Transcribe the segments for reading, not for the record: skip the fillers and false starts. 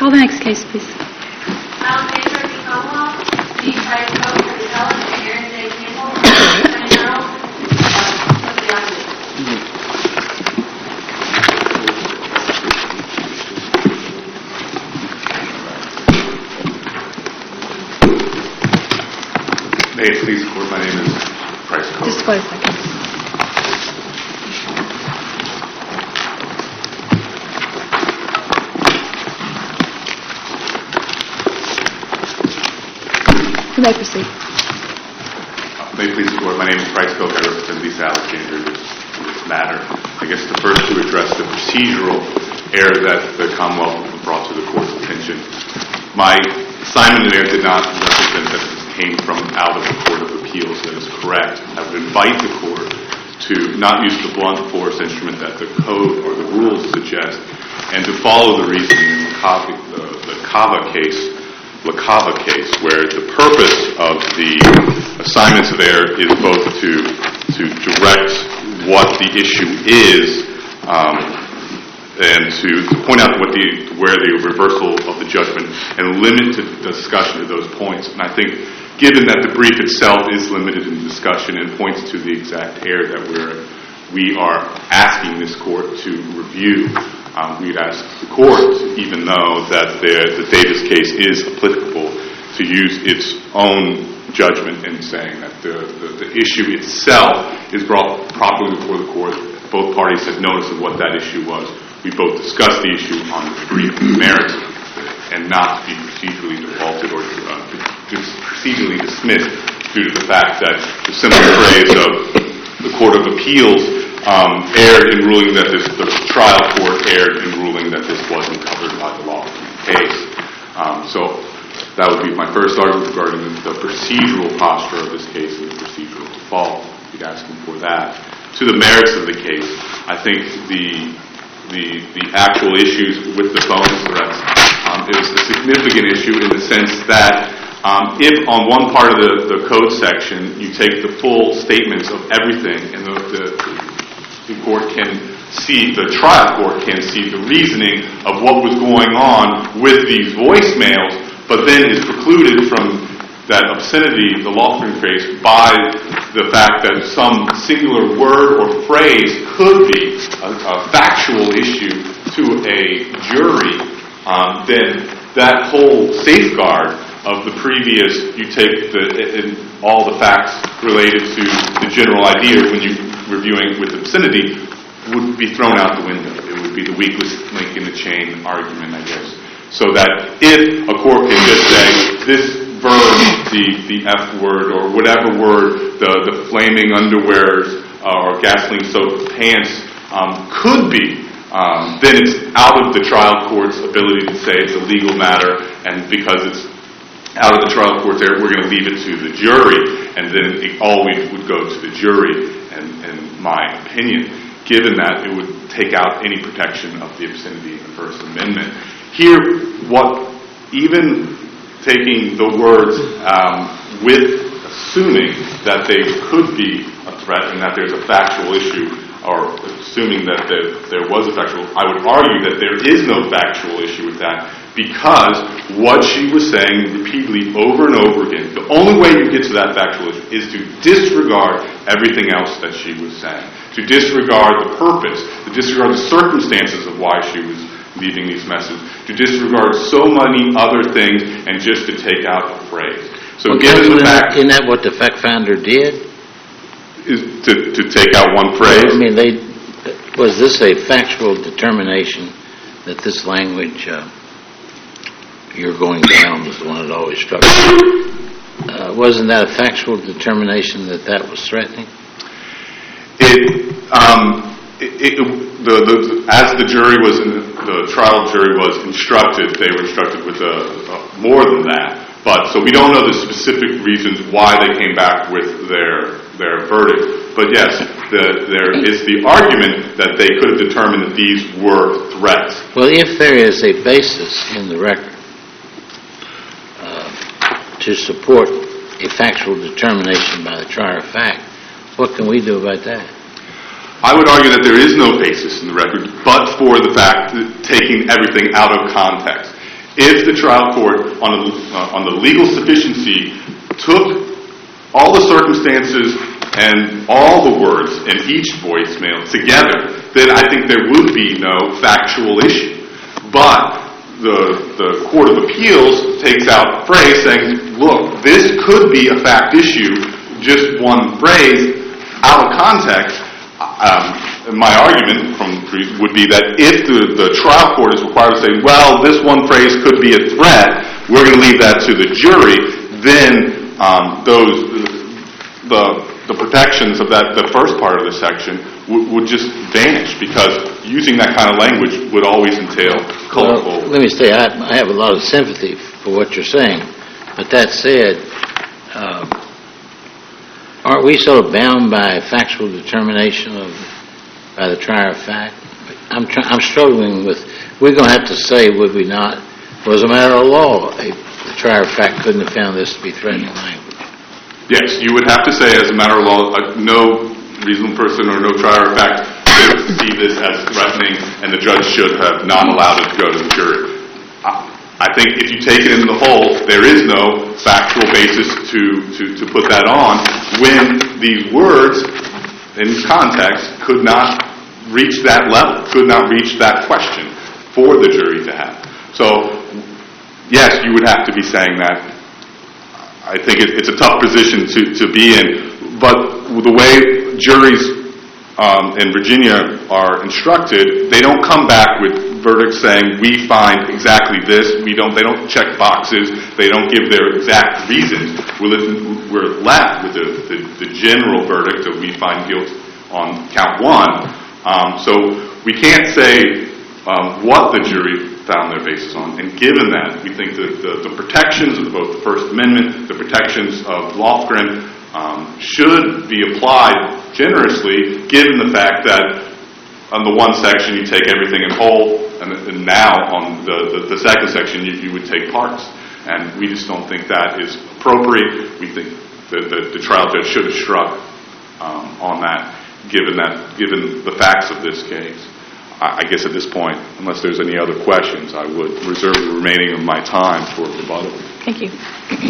Call the next case, please. Alexander v. Commonwealth, the Price Coach for the College, and Aaron J. Campbell, Attorney General, with the opposition. May it please the Court, my name is Price Coach. Just wait a second. You may proceed. May it please the Court, my name is Price Coach. I represent Lisa Alexander in this matter. I guess the first to address the procedural error that the Commonwealth brought to the Court's attention. My assignment there did not represent that this came from out of the Court of Appeals. That is correct. I would invite the Court to not use the blunt force instrument that the code or the rules suggest, and to follow the reasoning in the Cava case, where the purpose of the assignments of error is both to direct what the issue is, and to point out where the reversal of the judgment, and limit the discussion of those points. And I think, given that the brief itself is limited in discussion and points to the exact error that we are asking this Court to review, we'd ask the Court, even though that the Davis case is applicable, to use its own judgment in saying that the issue itself is brought properly before the Court. Both parties had notice of what that issue was. We both discussed the issue on the brief merits, and not to be procedurally defaulted or procedurally dismissed due to the fact that the simple phrase of the Court of Appeals erred in ruling that the trial court erred in ruling that this wasn't covered by the law in the case. So that would be my first argument regarding the procedural posture of this case and the procedural default. We'd ask him for that. To the merits of the case, I think the actual issues with the phone threats is a significant issue in the sense that if on one part of the code section you take the full statements of everything, and the court can see, the trial court can see the reasoning of what was going on with these voicemails, but then is precluded from that obscenity, the Lawford case, by the fact that some singular word or phrase could be a factual issue to a jury, then that whole safeguard of the previous, you take all the facts related to the general idea when you're reviewing with obscenity, would be thrown out the window. It would be the weakest link in the chain argument, I guess. So that if a court can just say, this verb, the F word, or whatever word, the flaming underwears or gasoline-soaked pants could be, then it's out of the trial court's ability to say it's a legal matter, and because it's out of the trial court there, we're going to leave it to the jury, and then it always would go to the jury, in my opinion. Given that, it would take out any protection of the obscenity in the First Amendment. Here, even taking the words with assuming that they could be a threat and that there's a factual issue, or assuming that there was a factual, I would argue that there is no factual issue with that, because what she was saying repeatedly over and over again, the only way you get to that factual issue is to disregard everything else that she was saying, to disregard the purpose, to disregard the circumstances of why she was leaving these messages, to disregard so many other things, and just to take out a phrase. So given the fact... Isn't that what the fact finder did? Is to take out one phrase? I mean, was this a factual determination that this language, you're going down, was the one that always struck me? Wasn't that a factual determination that was threatening? As the jury was, the trial jury was instructed, they were instructed with more than that. But so we don't know the specific reasons why they came back with their verdict. But yes, there is the argument that they could have determined that these were threats. Well, if there is a basis in the record to support a factual determination by the trier of fact, what can we do about that? I would argue that there is no basis in the record, but for the fact that taking everything out of context. if the trial court on the legal sufficiency took all the circumstances and all the words in each voicemail together, then I think there would be no factual issue. But the Court of Appeals takes out a phrase saying, look, this could be a fact issue, just one phrase, out of context. My argument would be that if the trial court is required to say, well, this one phrase could be a threat, we're going to leave that to the jury, then the protections of the first part of the section would just vanish, because using that kind of language would always entail colorful. Well, let me say, I have a lot of sympathy for what you're saying, but that said, aren't we sort of bound by factual determination by the trier of fact? I'm struggling with. We're going to have to say, would we not? Or as a matter of law, the trier of fact couldn't have found this to be threatening language. Yes, you would have to say, as a matter of law, no reasonable person or no trier of fact would see this as threatening, and the judge should have not allowed it to go to the jury. I think if you take it in the whole, there is no factual basis to put that on when these words in context could not reach that level, could not reach that question for the jury to have. So, yes, you would have to be saying that. I think it's a tough position to be in, but the way juries in Virginia are instructed, they don't come back with verdicts saying we find exactly this. They don't check boxes. They don't give their exact reasons. We're left with the general verdict that we find guilt on count one. So we can't say what the jury found their basis on. And given that, we think that the protections of both the First Amendment, the protections of Lofgren, should be applied generously, given the fact that on the one section you take everything in whole, and now on the second section you would take parts. And we just don't think that is appropriate. We think that the trial judge should have struck on that, given the facts of this case. I guess at this point, unless there's any other questions, I would reserve the remaining of my time for rebuttal. Thank you.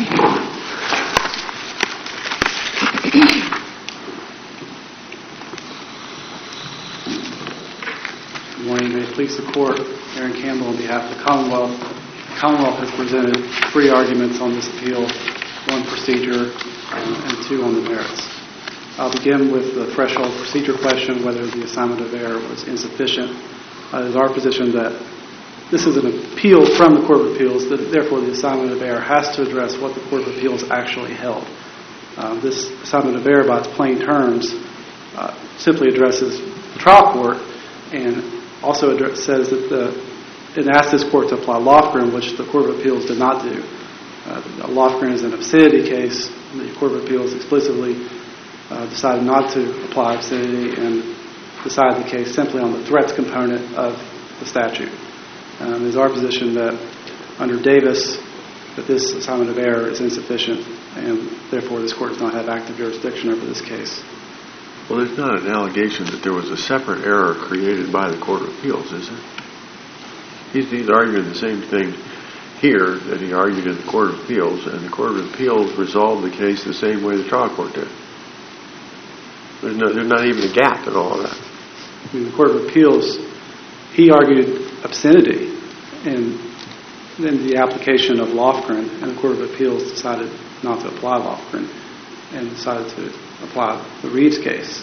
Good morning. May it please the Court. Aaron Campbell on behalf of the Commonwealth. The Commonwealth has presented 3 arguments on this appeal, 1 procedure and 2 on the merits. I'll begin with the threshold procedure question, whether the assignment of error was insufficient. It is our position that this is an appeal from the Court of Appeals, that therefore the assignment of error has to address what the Court of Appeals actually held. This assignment of error, by its plain terms, simply addresses the trial court and also says that it asks this court to apply Lofgren, which the Court of Appeals did not do. Lofgren is an obscenity case. The Court of Appeals explicitly decided not to apply obscenity and decided the case simply on the threats component of the statute. It is our position that under Davis that this assignment of error is insufficient and therefore this court does not have active jurisdiction over this case. Well, there's not an allegation that there was a separate error created by the Court of Appeals, is there? He's arguing the same thing here that he argued in the Court of Appeals, and the Court of Appeals resolved the case the same way the trial court did. There's not even a gap in all of that. In the Court of Appeals, he argued obscenity and then the application of Lofgren, and the Court of Appeals decided not to apply Lofgren and decided to apply the Reeves case.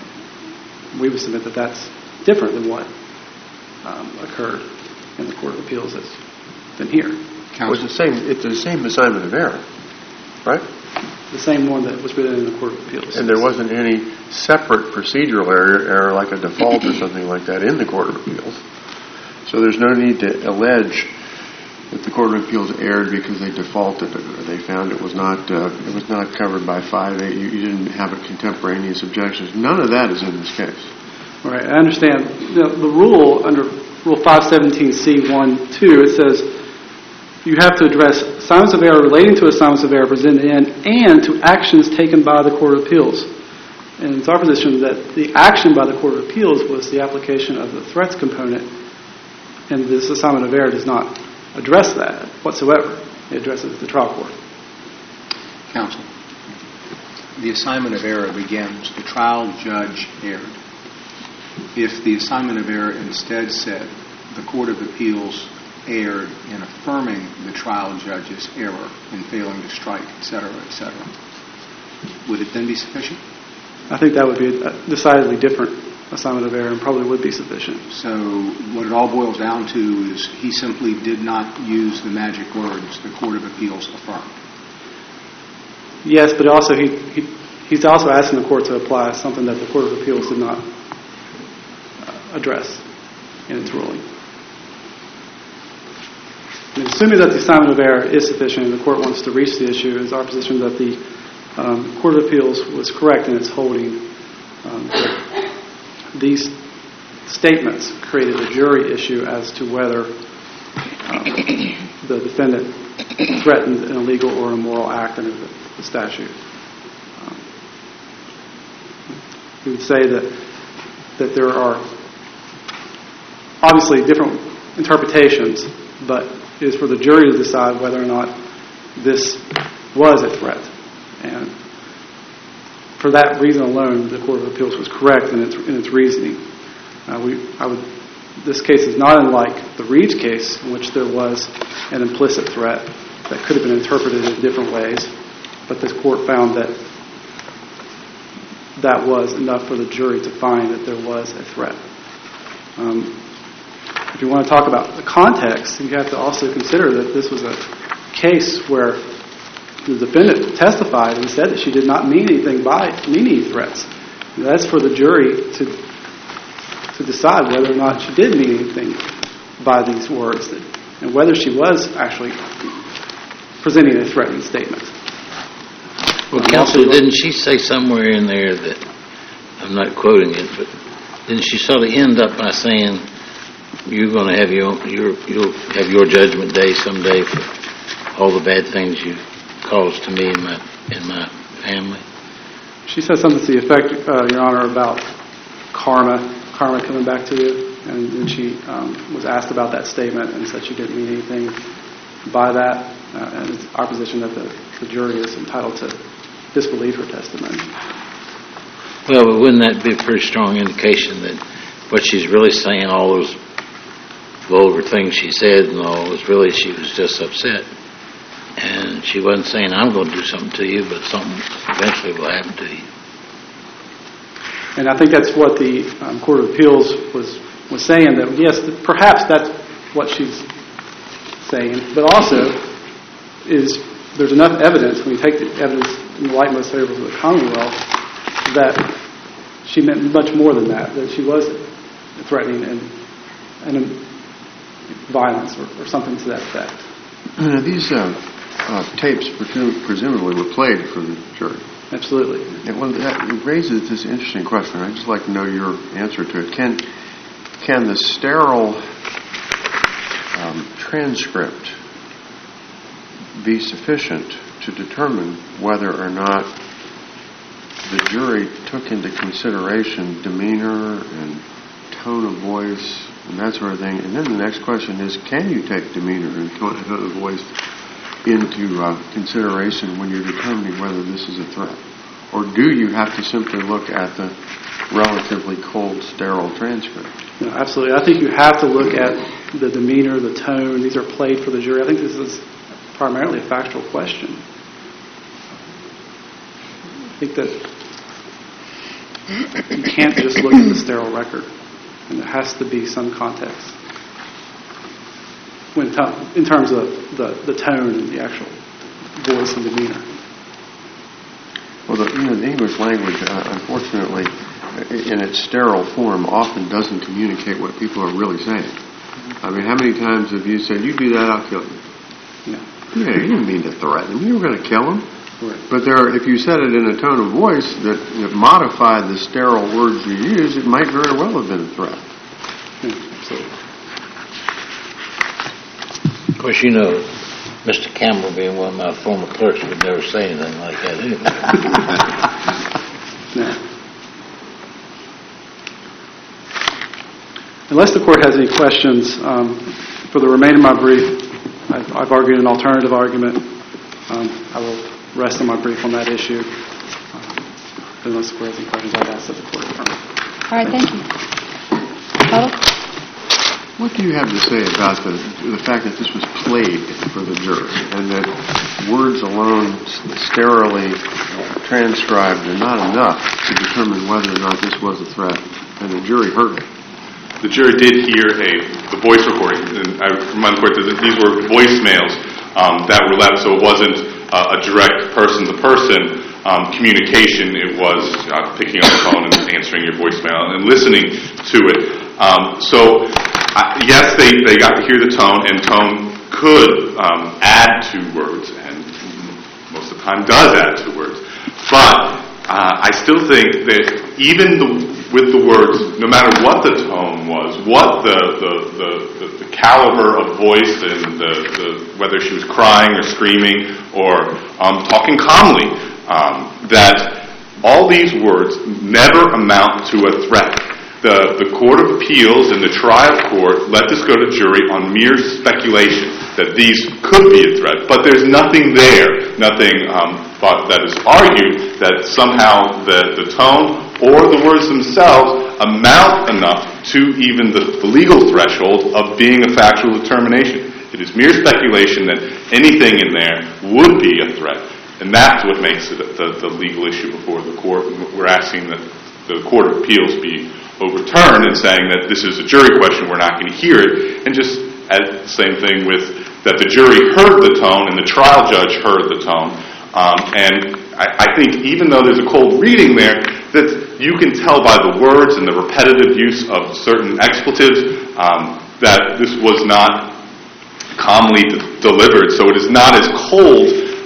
We would submit that that's different than what occurred in the Court of Appeals than here. Well, it's the same assignment of error, right? The same one that was written in the Court of Appeals. And there wasn't any separate procedural error like a default or something like that in the Court of Appeals. So there's no need to allege that the Court of Appeals erred because they defaulted it or they found it was not covered by 5A. You didn't have a contemporaneous objections. None of that is in this case. All right, I understand. The rule under Rule 517C1-2, it says you have to address assignments of error relating to assignments of error presented in and to actions taken by the Court of Appeals. And it's our position that the action by the Court of Appeals was the application of the threats component, and this assignment of error does not address that whatsoever. It addresses the trial court. Counsel, the assignment of error begins, the trial judge erred. If the assignment of error instead said the Court of Appeals erred in affirming the trial judge's error in failing to strike, etc., would it then be sufficient? I think that would be a decidedly different assignment of error and probably would be sufficient. So what it all boils down to is he simply did not use the magic words, the Court of Appeals affirmed. Yes, but also he's also asking the court to apply something that the Court of Appeals did not address in its ruling. And assuming that the assignment of error is sufficient and the court wants to reach the issue, it's our position that the Court of Appeals was correct in its holding that these statements created a jury issue as to whether the defendant threatened an illegal or immoral act under the statute. We would say that there are obviously different interpretations, but it is for the jury to decide whether or not this was a threat. And for that reason alone, the Court of Appeals was correct in its reasoning. This case is not unlike the Reed's case, in which there was an implicit threat that could have been interpreted in different ways, but this court found that that was enough for the jury to find that there was a threat. If you want to talk about the context, you have to also consider that this was a case where the defendant testified and said that she did not mean anything by any threats. And that's for the jury to decide whether or not she did mean anything by these words and whether she was actually presenting a threatening statement. Well, Counsel, didn't she say somewhere in there that, I'm not quoting it, but didn't she sort of end up by saying, you're going to have you'll have your judgment day someday for all the bad things you caused to me and my family? She said something to the effect, Your Honor, about karma coming back to you, and then she was asked about that statement and said she didn't mean anything by that, and it's our position that the jury is entitled to disbelieve her testimony. Well, but wouldn't that be a pretty strong indication that what she's really saying, all those vulgar things she said and all, was really she was just upset. And she wasn't saying, I'm going to do something to you, but something eventually will happen to you. And I think that's what the Court of Appeals was saying, that yes, perhaps that's what she's saying, but also there's enough evidence, when you take the evidence in the light most favorable to the Commonwealth, that she meant much more than that she was threatening and violence or something to that effect. These tapes presumably were played for the jury. Absolutely. It raises this interesting question. I'd just like to know your answer to it. Can the sterile transcript be sufficient to determine whether or not the jury took into consideration demeanor and tone of voice and that sort of thing? And then the next question is, can you take demeanor and tone of voice into consideration when you're determining whether this is a threat? Or do you have to simply look at the relatively cold, sterile transcript? No, absolutely. I think you have to look at the demeanor, the tone. These are played for the jury. I think this is primarily a factual question. I think that you can't just look at the sterile record, and there has to be some context in terms of the tone and the actual voice and demeanor. Well, the English language, unfortunately, in its sterile form, often doesn't communicate what people are really saying. I mean, how many times have you said, you do that, I'll kill you? Yeah, you didn't mean to threaten him. You were going to kill him. Right. But if you said it in a tone of voice that modified the sterile words you use, it might very well have been a threat. Absolutely. Of course, you know, Mr. Campbell, being one of my former clerks, would never say anything like that anyway. No. Unless the court has any questions, for the remainder of my brief, I've argued an alternative argument. I will rest on my brief on that issue. Unless the Court has any questions, I'd ask that the Court affirm. All right, thank you. Huddle? What do you have to say about the fact that this was played for the jury and that words alone sterilely transcribed are not enough to determine whether or not this was a threat, and the jury heard it? The jury did hear the voice recording, and I remind the Court that these were voicemails that were left, so it wasn't a direct person-to-person communication. It was picking up the phone and answering your voicemail and listening to it. Yes, they got to hear the tone, and tone could add to words, and most of the time does add to words. But I still think that even with the words, no matter what the tone was, what the caliber of voice, and whether she was crying or screaming or talking calmly, that all these words never amount to a threat. The Court of Appeals and the trial court let this go to jury on mere speculation that these could be a threat, but there's nothing there, nothing that is argued that somehow the tone or the words themselves amount enough to even the legal threshold of being a factual determination. It is mere speculation that anything in there would be a threat, and that's what makes it the legal issue before the court. We're asking that the Court of Appeals be overturned and saying that this is a jury question, we're not going to hear it, and just the same thing with that the jury heard the tone and the trial judge heard the tone. And I think even though there's a cold reading there, that you can tell by the words and the repetitive use of certain expletives that this was not calmly delivered. So it is not as cold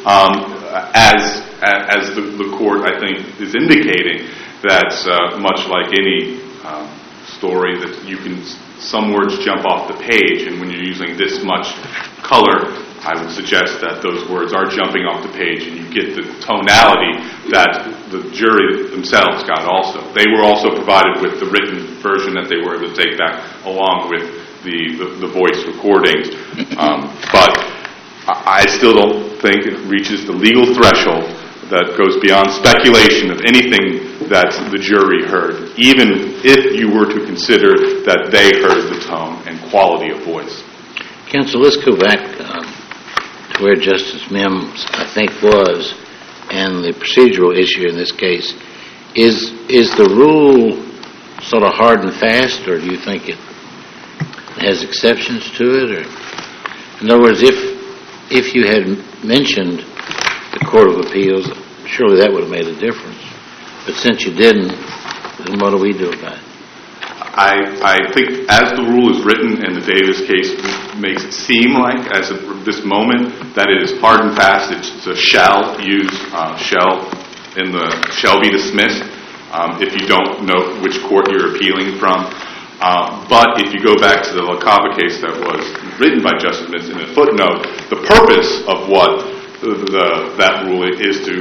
as the court, I think, is indicating. That's much like any story that you can, some words jump off the page, and when you're using this much color, I would suggest that those words are jumping off the page, and you get the tonality that the jury themselves got also. They were also provided with the written version that they were able to take back along with the voice recordings. But I still don't think it reaches the legal threshold that goes beyond speculation of anything that the jury heard, even if you were to consider that they heard the tone and quality of voice. Counsel, let's go back to where Justice Mims, I think, was, and the procedural issue in this case. Is the rule sort of hard and fast, or do you think it has exceptions to it? Or, in other words, if you had mentioned the Court of Appeals, surely that would have made a difference. But since you didn't, then what do we do about it? I think as the rule is written, and the Davis case makes it seem like, as of this moment, that it is hard and fast. It's a shall use, shall be dismissed if you don't know which court you're appealing from. But if you go back to the LaCava case that was written by Justice Mims in a footnote, the purpose of what that rule is to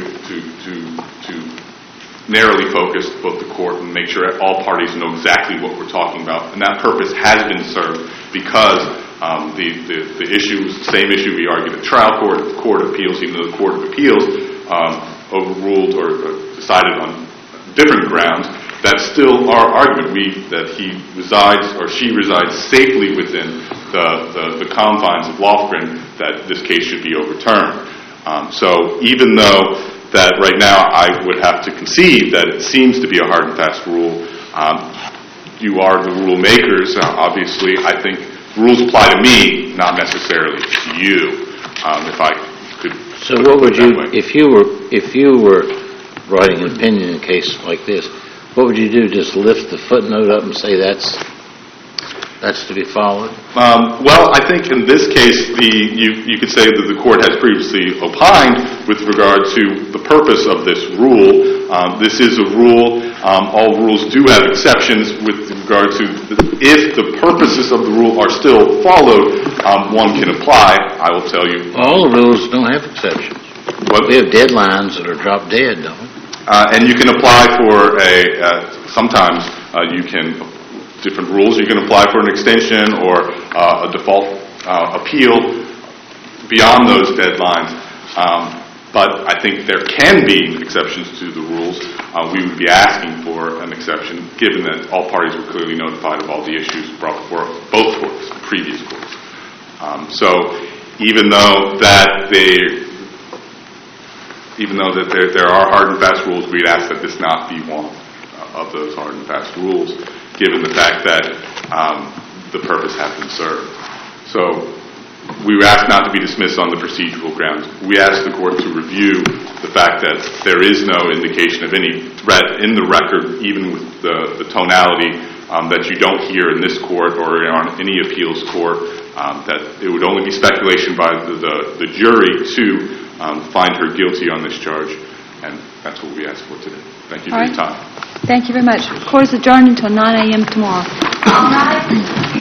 narrowly focus both the court and make sure all parties know exactly what we're talking about. And that purpose has been served because the issue is the same issue we argued at trial court, the Court of Appeals, even though the Court of Appeals overruled or decided on different grounds. That's still our argument, that he resides or she resides safely within the confines of Lofgren, that this case should be overturned. So even though that right now I would have to concede that it seems to be a hard and fast rule, you are the rule makers. Obviously, I think rules apply to me, not necessarily to you. If I could. So what would you, if you were writing an opinion in a case like this, what would you do? Just lift the footnote up and say that's to be followed? Well, I think in this case, you could say that the court has previously opined with regard to the purpose of this rule. This is a rule. All rules do have exceptions with regard to if the purposes of the rule are still followed, one can apply. I will tell you. All the rules don't have exceptions. We have deadlines that are drop dead, don't we? And you can apply for sometimes you can, different rules, you can apply for an extension or a default appeal beyond those deadlines. But I think there can be exceptions to the rules. We would be asking for an exception, given that all parties were clearly notified of all the issues brought before both courts, previous courts. So even though that there are hard and fast rules, we'd ask that this not be one of those hard and fast rules, given the fact that the purpose has been served. So we were asked not to be dismissed on the procedural grounds. We asked the court to review the fact that there is no indication of any threat in the record, even with the tonality that you don't hear in this court or on any appeals court, that it would only be speculation by the jury to find her guilty on this charge. And that's what we asked for today. Thank you for your time. Thank you very much. Court is adjourned until 9 a.m. tomorrow. All rise.